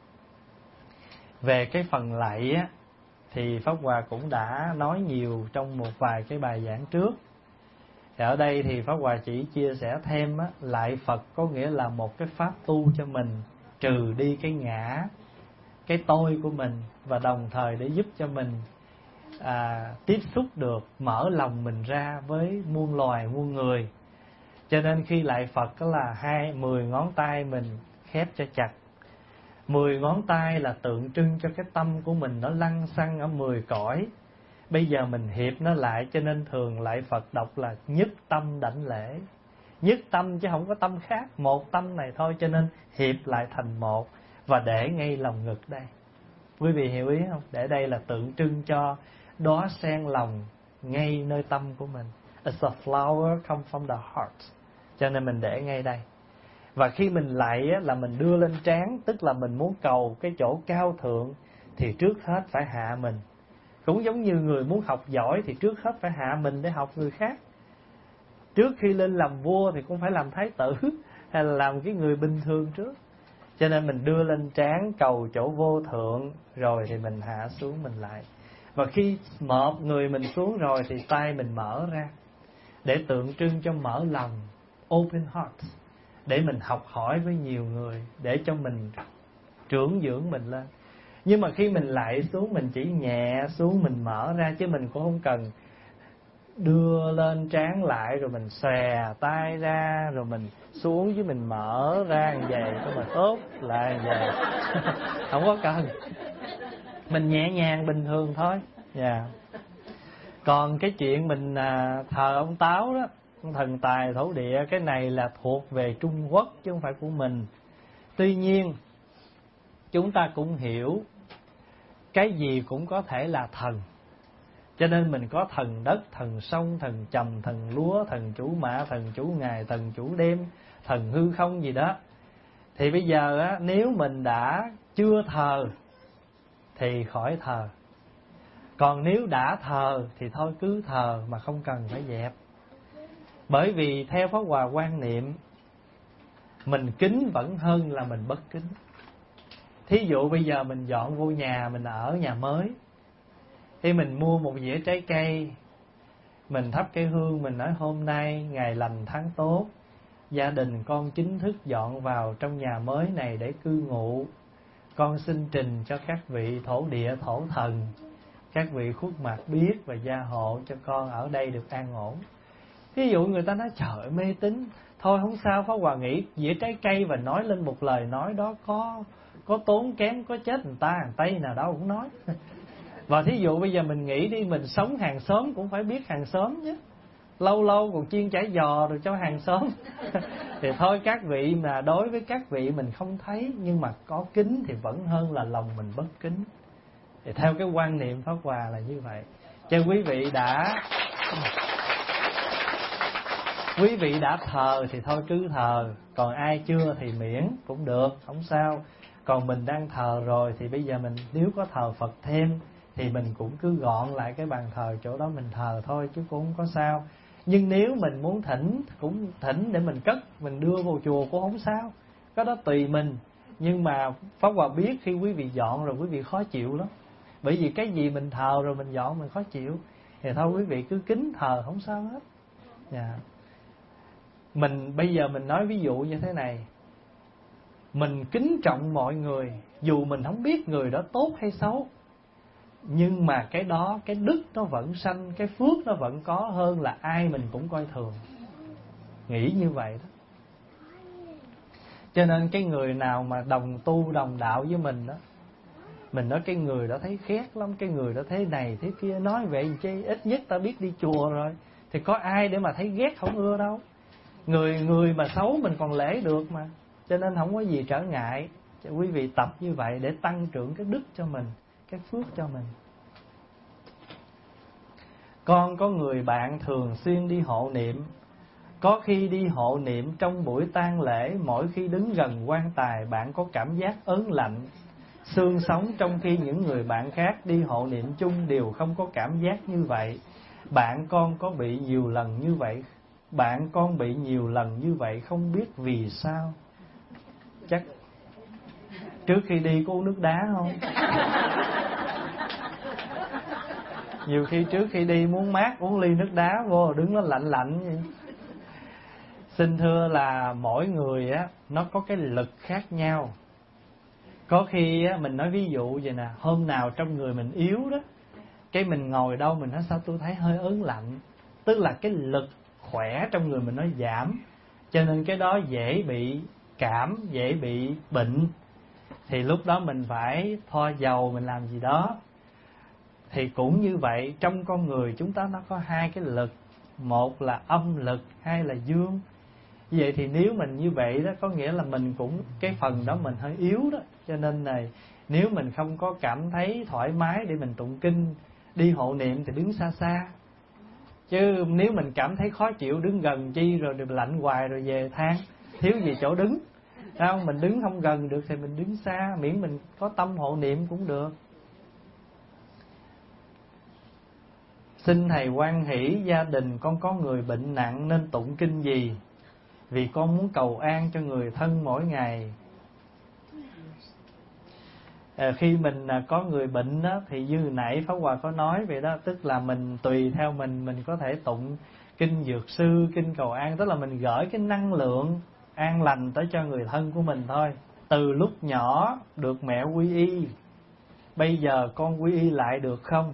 Về cái phần lạy á, thì Pháp Hòa cũng đã nói nhiều trong một vài cái bài giảng trước. Thì ở đây thì Pháp Hòa chỉ chia sẻ thêm á, lạy Phật có nghĩa là một cái pháp tu cho mình trừ đi cái ngã, cái tôi của mình, và đồng thời để giúp cho mình tiếp xúc được, mở lòng mình ra với muôn loài muôn người. Cho nên khi lạy Phật đó là 10 ngón tay mình khép cho chặt. 10 ngón tay là tượng trưng cho cái tâm của mình nó lăng xăng ở 10 cõi. Bây giờ mình hiệp nó lại, cho nên thường lạy Phật đọc là nhất tâm đảnh lễ. Nhất tâm chứ không có tâm khác, một tâm này thôi, cho nên hiệp lại thành một và để ngay lòng ngực đây. Quý vị hiểu ý không? Để đây là tượng trưng cho đóa sen lòng ngay nơi tâm của mình. It's a flower come from the heart. Cho nên mình để ngay đây. Và khi mình lạy là mình đưa lên trán, tức là mình muốn cầu cái chỗ cao thượng thì trước hết phải hạ mình. Cũng giống như người muốn học giỏi thì trước hết phải hạ mình để học người khác. Trước khi lên làm vua thì cũng phải làm thái tử hay là làm cái người bình thường trước. Cho nên mình đưa lên trán cầu chỗ vô thượng, rồi thì mình hạ xuống mình lại. Và khi một người mình xuống rồi thì tay mình mở ra, để tượng trưng cho mở lòng, open heart, để mình học hỏi với nhiều người, để cho mình trưởng dưỡng mình lên. Nhưng mà khi mình lại xuống, mình chỉ nhẹ xuống, mình mở ra, chứ mình cũng không cần đưa lên trán lại rồi mình xòe tay ra rồi mình xuống, với mình mở ra như vậy rồi mình ốp lại như vậy. Không có cần. Mình nhẹ nhàng bình thường thôi. Còn cái chuyện mình thờ ông Táo đó, ông thần tài thổ địa, cái này là thuộc về Trung Quốc chứ không phải của mình. Tuy nhiên chúng ta cũng hiểu cái gì cũng có thể là thần. Cho nên mình có thần đất, thần sông, thần trầm, thần lúa, thần chủ mã, thần chủ ngày, thần chủ đêm, thần hư không gì đó. Thì bây giờ á, nếu mình đã chưa thờ thì khỏi thờ. Còn nếu đã thờ thì thôi cứ thờ mà không cần phải dẹp. Bởi vì theo Pháp Hòa quan niệm, mình kính vẫn hơn là mình bất kính. Thí dụ bây giờ mình dọn vô nhà, mình ở nhà mới, thì mình mua một dĩa trái cây, mình thắp cây hương, mình nói hôm nay ngày lành tháng tốt, gia đình con chính thức dọn vào trong nhà mới này để cư ngụ. Con xin trình cho các vị thổ địa, thổ thần, các vị khuất mặt biết và gia hộ cho con ở đây được an ổn. Ví dụ người ta nói trời ơi mê tín, thôi không sao, Pháp Hòa nghĩ dĩa trái cây và nói lên một lời nói đó có tốn kém, có chết người ta, thằng Tây nào đâu cũng nói. Và thí dụ bây giờ mình nghĩ đi, mình sống hàng xóm cũng phải biết hàng xóm chứ, lâu lâu còn chiên chả giò rồi cho hàng xóm. Thì thôi các vị mà đối với các vị mình không thấy, nhưng mà có kính thì vẫn hơn là lòng mình bất kính. Thì theo cái quan niệm Pháp Hòa là như vậy. Cho quý vị đã thờ thì thôi cứ thờ, còn ai chưa thì miễn cũng được, không sao. Còn mình đang thờ rồi thì bây giờ mình nếu có thờ Phật thêm thì mình cũng cứ gọn lại cái bàn thờ chỗ đó mình thờ thôi, chứ cũng không có sao. Nhưng nếu mình muốn thỉnh, cũng thỉnh để mình cất, mình đưa vào chùa cũng không sao, cái đó tùy mình. Nhưng mà Pháp Hòa biết khi quý vị dọn rồi quý vị khó chịu lắm. Bởi vì cái gì mình thờ rồi mình dọn mình khó chịu, thì thôi quý vị cứ kính thờ không sao hết. Mình bây giờ mình nói ví dụ như thế này, mình kính trọng mọi người, dù mình không biết người đó tốt hay xấu, nhưng mà cái đó, cái đức nó vẫn sanh, cái phước nó vẫn có hơn là ai mình cũng coi thường. Nghĩ như vậy đó. Cho nên cái người nào mà đồng tu đồng đạo với mình đó, mình nói cái người đó thấy ghét lắm, cái người đó thế này thế kia, nói vậy chứ ít nhất ta biết đi chùa rồi, thì có ai để mà thấy ghét không ưa đâu. Người mà xấu mình còn lễ được mà. Cho nên không có gì trở ngại. Cho quý vị tập như vậy để tăng trưởng cái đức cho mình, cái phước cho mình. Con có người bạn thường xuyên đi hộ niệm. Có khi đi hộ niệm trong buổi tang lễ, mỗi khi đứng gần quan tài bạn có cảm giác ớn lạnh, xương sống, trong khi những người bạn khác đi hộ niệm chung đều không có cảm giác như vậy. Bạn con có bị nhiều lần như vậy? Bạn con bị nhiều lần như vậy, không biết vì sao. Chắc trước khi đi có uống nước đá không? Nhiều khi trước khi đi muốn mát uống ly nước đá vô, đứng nó lạnh lạnh vậy. Xin thưa là mỗi người á nó có cái lực khác nhau. Có khi á mình nói ví dụ vậy nè, hôm nào trong người mình yếu đó, cái mình ngồi đâu mình nói sao tôi thấy hơi ớn lạnh, tức là cái lực khỏe trong người mình nó giảm, cho nên cái đó dễ bị cảm, dễ bị bệnh. Thì lúc đó mình phải thoa dầu, mình làm gì đó. Thì cũng như vậy, trong con người chúng ta nó có hai cái lực, một là âm lực, hai là dương. Vậy thì nếu mình như vậy đó, có nghĩa là mình cũng cái phần đó mình hơi yếu đó. Cho nên này, nếu mình không có cảm thấy thoải mái để mình tụng kinh, đi hộ niệm thì đứng xa xa. Chứ nếu mình cảm thấy khó chịu đứng gần chi rồi lạnh hoài rồi về than, thiếu gì chỗ đứng. Không, mình đứng không gần được thì mình đứng xa, miễn mình có tâm hộ niệm cũng được. Xin thầy hoan hỷ, gia đình con có người bệnh nặng nên tụng kinh gì? Vì con muốn cầu an cho người thân mỗi ngày. Khi mình có người bệnh đó, thì như nãy Pháp Hòa có nói vậy đó, tức là mình tùy theo mình có thể tụng kinh Dược Sư, kinh cầu an, tức là mình gửi cái năng lượng an lành tới cho người thân của mình thôi. Từ lúc nhỏ được mẹ quy y, bây giờ con quy y lại được không?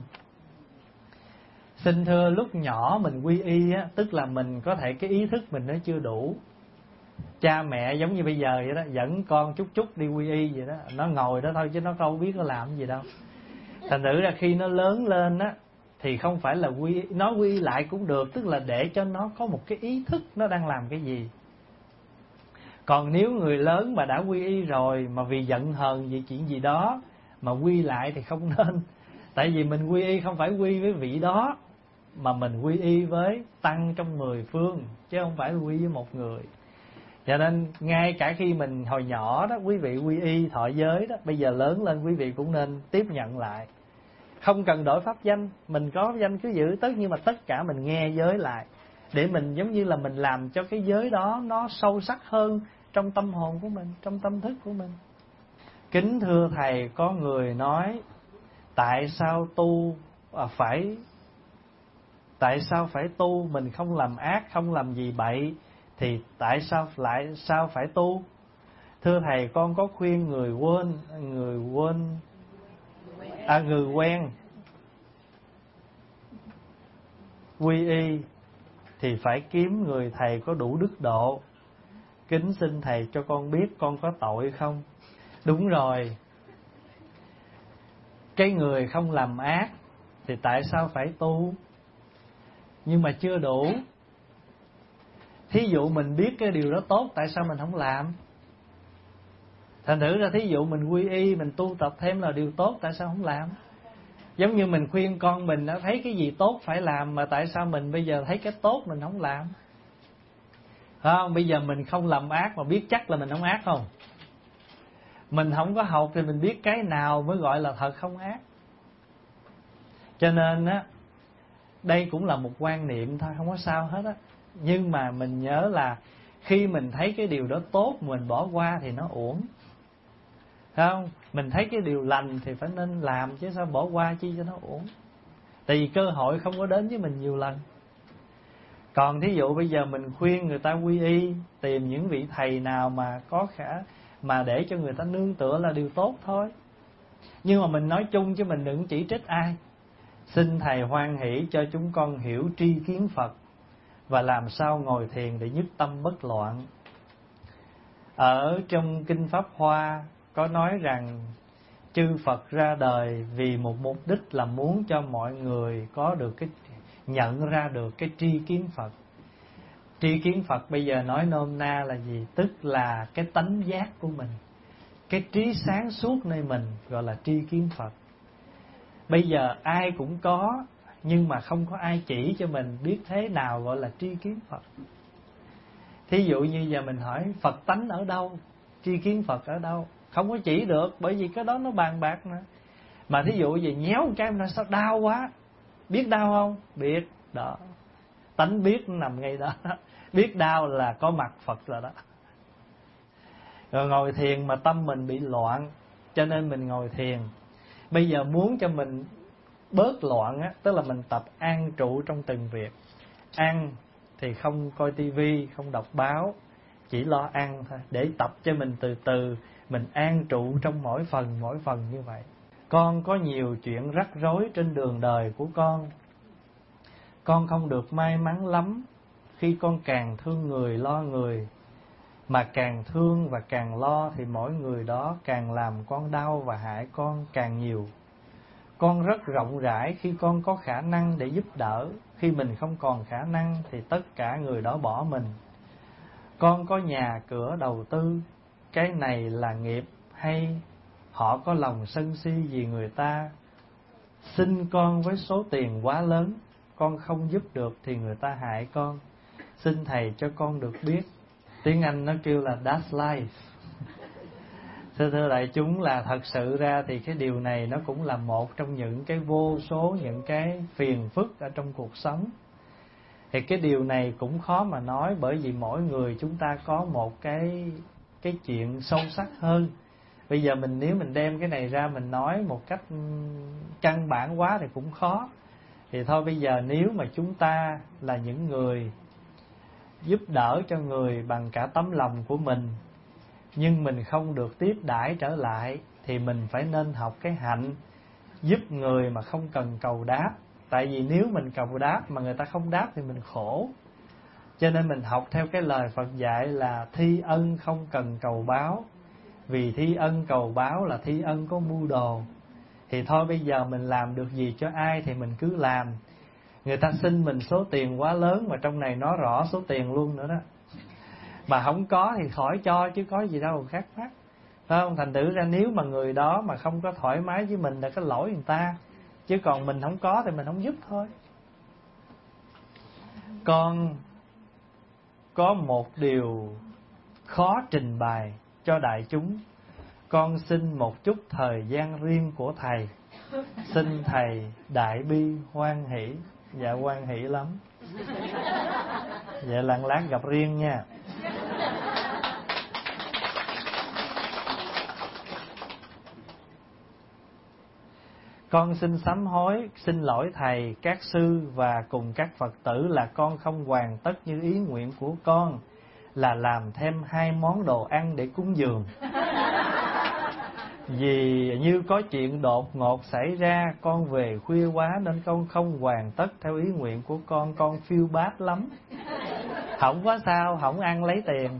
Xin thưa, lúc nhỏ mình quy y á, tức là mình có thể cái ý thức mình nó chưa đủ. Cha mẹ giống như bây giờ vậy đó, dẫn con chút chút đi quy y vậy đó, nó ngồi đó thôi chứ nó đâu biết nó làm gì đâu. Thành thử ra khi nó lớn lên á, thì không phải là nó quy y lại cũng được, tức là để cho nó có một cái ý thức nó đang làm cái gì. Còn nếu người lớn mà đã quy y rồi mà vì giận hờn vì chuyện gì đó mà quy lại thì không nên. Tại vì mình quy y không phải quy với vị đó, mà mình quy y với tăng trong 10 phương, chứ không phải quy với một người. Cho nên ngay cả khi mình hồi nhỏ đó, quý vị quy y thọ giới đó, bây giờ lớn lên quý vị cũng nên tiếp nhận lại. Không cần đổi pháp danh, mình có pháp danh cứ giữ tất, nhưng mà tất cả mình nghe giới lại, để mình giống như là mình làm cho cái giới đó nó sâu sắc hơn trong tâm hồn của mình, trong tâm thức của mình. Kính thưa thầy, có người nói tại sao phải tu, mình không làm ác, không làm gì bậy thì tại sao phải tu? Thưa thầy, con có khuyên người quen quy y thì phải kiếm người thầy có đủ đức độ. Kính xin thầy cho con biết con có tội không? Đúng rồi, cái người không làm ác thì tại sao phải tu? Nhưng mà chưa đủ. Thí dụ mình biết cái điều đó tốt, tại sao mình không làm? Thành thử ra thí dụ mình quy y, mình tu tập thêm là điều tốt, tại sao không làm? Giống như mình khuyên con mình đã thấy cái gì tốt phải làm, mà tại sao mình bây giờ thấy cái tốt mình không làm? Không, bây giờ mình không làm ác mà biết chắc là mình không ác không? Mình không có học thì mình biết cái nào mới gọi là thật không ác. Cho nên á, đây cũng là một quan niệm thôi, không có sao hết á. Nhưng mà mình nhớ là khi mình thấy cái điều đó tốt mình bỏ qua thì nó uổng. Không, mình thấy cái điều lành thì phải nên làm, chứ sao bỏ qua chi cho nó uổng. Tại vì cơ hội không có đến với mình nhiều lần. Còn thí dụ bây giờ mình khuyên người ta quy y, tìm những vị thầy nào mà có mà để cho người ta nương tựa là điều tốt thôi. Nhưng mà mình nói chung chứ mình đừng chỉ trích ai. Xin thầy hoan hỷ cho chúng con hiểu tri kiến Phật và làm sao ngồi thiền để nhất tâm bất loạn. Ở trong Kinh Pháp Hoa có nói rằng chư Phật ra đời vì một mục đích là muốn cho mọi người có được nhận ra được cái tri kiến Phật. Tri kiến Phật bây giờ nói nôm na là gì? Tức là cái tánh giác của mình, cái trí sáng suốt nơi mình, gọi là tri kiến Phật. Bây giờ ai cũng có, nhưng mà không có ai chỉ cho mình biết thế nào gọi là tri kiến Phật. Thí dụ như giờ mình hỏi Phật tánh ở đâu, tri kiến Phật ở đâu, không có chỉ được, bởi vì cái đó nó bàn bạc nữa. Mà thí dụ về nhéo một cái nó sao đau quá, biết đau không? Biết đó, tánh biết nó nằm ngay đó. Biết đau là có mặt Phật rồi đó. Rồi ngồi thiền mà tâm mình bị loạn, cho nên mình ngồi thiền. Bây giờ muốn cho mình bớt loạn á, tức là mình tập an trụ trong từng việc. Ăn thì không coi tivi, không đọc báo, chỉ lo ăn thôi, để tập cho mình từ từ mình an trụ trong mỗi phần như vậy. Con có nhiều chuyện rắc rối trên đường đời của con không được may mắn lắm khi con càng thương người lo người, mà càng thương và càng lo thì mỗi người đó càng làm con đau và hại con càng nhiều. Con rất rộng rãi khi con có khả năng để giúp đỡ, khi mình không còn khả năng thì tất cả người đó bỏ mình. Con có nhà cửa đầu tư, cái này là nghiệp hay họ có lòng sân si vì người ta xin con với số tiền quá lớn, con không giúp được thì người ta hại con. Xin Thầy cho con được biết. Tiếng Anh nó kêu là that's life. Thưa đại chúng, là thật sự ra thì cái điều này nó cũng là một trong những cái vô số những cái phiền phức ở trong cuộc sống. Thì cái điều này cũng khó mà nói, bởi vì mỗi người chúng ta có một cái chuyện sâu sắc hơn. Bây giờ nếu mình đem cái này ra mình nói một cách căn bản quá thì cũng khó. Thì thôi bây giờ nếu mà chúng ta là những người giúp đỡ cho người bằng cả tấm lòng của mình, nhưng mình không được tiếp đãi trở lại, thì mình phải nên học cái hạnh giúp người mà không cần cầu đáp. Tại vì nếu mình cầu đáp mà người ta không đáp thì mình khổ. Cho nên mình học theo cái lời Phật dạy là thi ân không cần cầu báo. Vì thi ân cầu báo là thi ân có mưu đồ. Thì thôi bây giờ mình làm được gì cho ai thì mình cứ làm. Người ta xin mình số tiền quá lớn, mà trong này nói rõ số tiền luôn nữa đó. Mà không có thì khỏi cho, chứ có gì đâu khác khác. Phải không? Thành thử ra nếu mà người đó mà không có thoải mái với mình là cái lỗi người ta. Chứ còn mình không có thì mình không giúp thôi. Con có một điều khó trình bày cho đại chúng. Con xin một chút thời gian riêng của Thầy. Xin Thầy đại bi hoan hỷ. Dạ hoan hỷ lắm. Vậy là lát gặp riêng nha. Con xin sám hối, xin lỗi Thầy, các sư và cùng các Phật tử là con không hoàn tất như ý nguyện của con là làm thêm 2 món đồ ăn để cúng dường. Vì như có chuyện đột ngột xảy ra, con về khuya quá nên con không hoàn tất theo ý nguyện của con phiêu bát lắm. Không có sao, không ăn lấy tiền.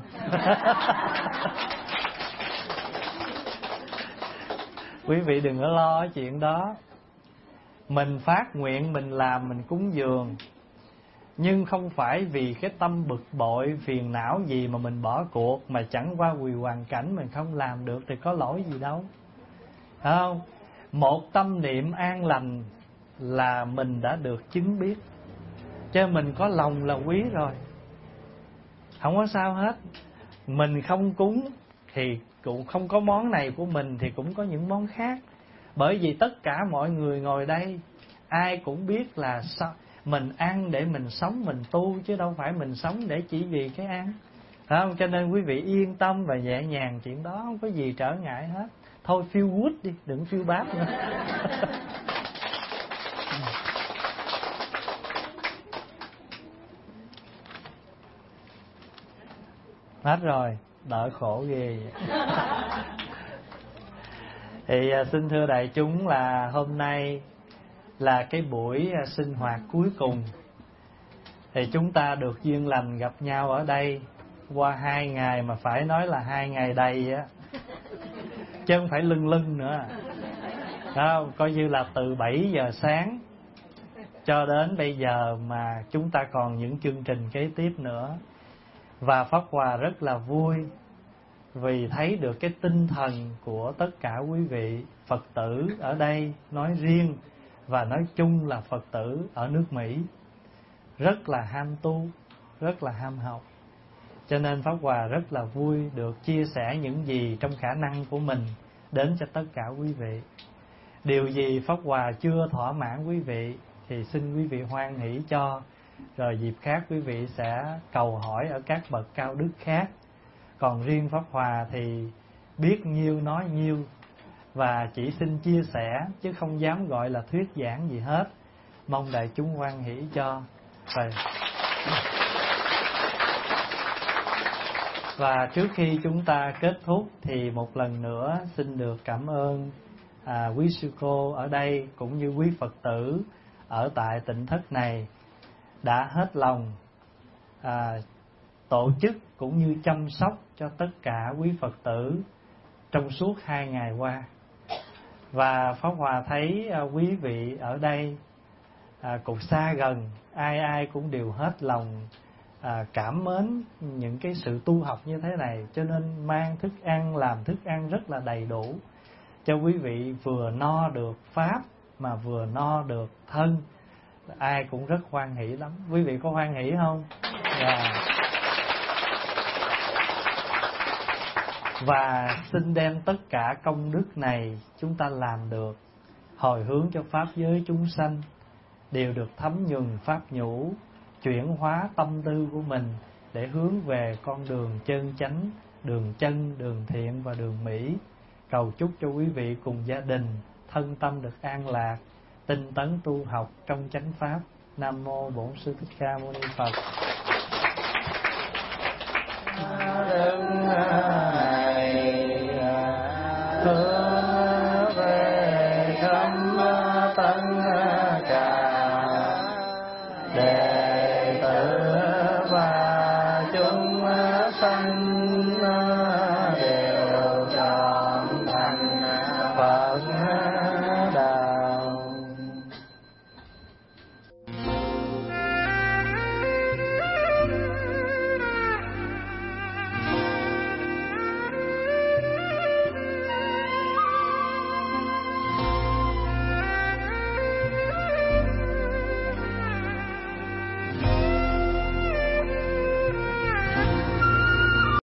Quý vị đừng có lo chuyện đó. Mình phát nguyện, mình làm, mình cúng dường, nhưng không phải vì cái tâm bực bội, phiền não gì mà mình bỏ cuộc, mà chẳng qua vì hoàn cảnh mình không làm được thì có lỗi gì đâu. Phải không? Một tâm niệm an lành là mình đã được chứng biết, cho mình có lòng là quý rồi. Không có sao hết. Mình không cúng thì cũng không có món này của mình, thì cũng có những món khác. Bởi vì tất cả mọi người ngồi đây ai cũng biết là mình ăn để mình sống, mình tu, chứ đâu phải mình sống để chỉ vì cái ăn. Phải không? Cho nên quý vị yên tâm và nhẹ nhàng, chuyện đó không có gì trở ngại hết. Thôi feel good đi, đừng feel bad nữa. Hết rồi, đỡ khổ ghê vậy. Thì xin thưa đại chúng là hôm nay là cái buổi sinh hoạt cuối cùng. Thì chúng ta được duyên lành gặp nhau ở đây qua 2 ngày, mà phải nói là 2 ngày đầy á, chứ không phải lưng nữa. Đó, coi như là từ 7 giờ sáng cho đến bây giờ mà chúng ta còn những chương trình kế tiếp nữa. Và Pháp Hòa rất là vui vì thấy được cái tinh thần của tất cả quý vị Phật tử ở đây nói riêng, và nói chung là Phật tử ở nước Mỹ rất là ham tu, rất là ham học. Cho nên Pháp Hòa rất là vui được chia sẻ những gì trong khả năng của mình đến cho tất cả quý vị. Điều gì Pháp Hòa chưa thỏa mãn quý vị thì xin quý vị hoan hỷ cho, rồi dịp khác quý vị sẽ cầu hỏi ở các bậc cao đức khác. Còn riêng Pháp Hòa thì biết nhiêu nói nhiêu, và chỉ xin chia sẻ chứ không dám gọi là thuyết giảng gì hết. Mong đại chúng hoan hỷ cho. Và trước khi chúng ta kết thúc thì một lần nữa xin được cảm ơn quý sư cô ở đây cũng như quý Phật tử ở tại tỉnh thất này đã hết lòng tổ chức cũng như chăm sóc cho tất cả quý Phật tử trong suốt 2 ngày qua. Và Pháp Hòa thấy quý vị ở đây cũng xa gần, ai ai cũng đều hết lòng cảm mến những cái sự tu học như thế này, cho nên mang thức ăn, làm thức ăn rất là đầy đủ cho quý vị vừa no được pháp mà vừa no được thân. Ai cũng rất hoan hỷ lắm. Quý vị có hoan hỷ không? Và xin đem tất cả công đức này chúng ta làm được, hồi hướng cho pháp giới chúng sanh đều được thấm nhuần pháp nhũ, chuyển hóa tâm tư của mình để hướng về con đường chân chánh, đường chân, đường thiện và đường mỹ. Cầu chúc cho quý vị cùng gia đình thân tâm được an lạc, tinh tấn tu học trong chánh pháp. Nam mô Bổn Sư Thích Ca Mâu Ni Phật. Hướng về khâm tân cả đệ tử và chúng sanh